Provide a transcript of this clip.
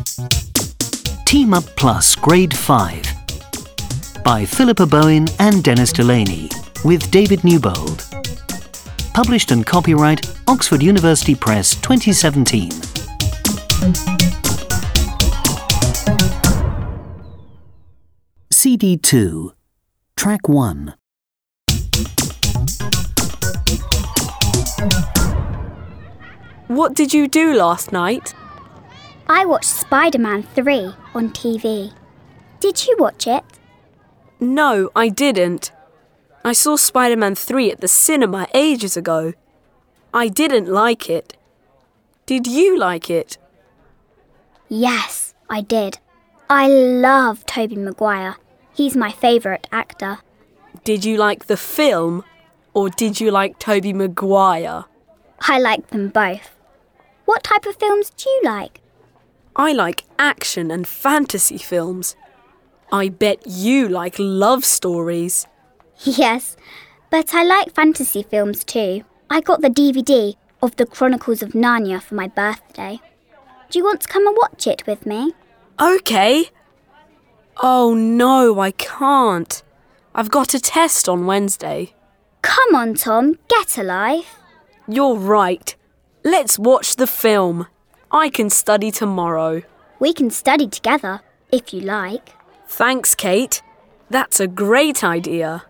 Team Up Plus Grade 5 by Philippa Bowen and Dennis Delaney with David Newbold. Published and copyright Oxford University Press 2017. CD 2, Track 1. What did you do last night? I watched Spider-Man 3 on TV. Did you watch it? No, I didn't. I saw Spider-Man 3 at the cinema ages ago. I didn't like it. Did you like it? Yes, I did. I love Tobey Maguire. He's my favourite actor. Did you like the film, or did you like Tobey Maguire? I like them both. What type of films do you like? I like action and fantasy films. I bet you like love stories. Yes, but I like fantasy films too. I got the DVD of The Chronicles of Narnia for my birthday. Do you want to come and watch it with me? Okay. Oh no, I can't. I've got a test on Wednesday. Come on, Tom, get a life. You're right. Let's watch the film. I can study tomorrow. We can study together, if you like. Thanks, Kate. That's a great idea.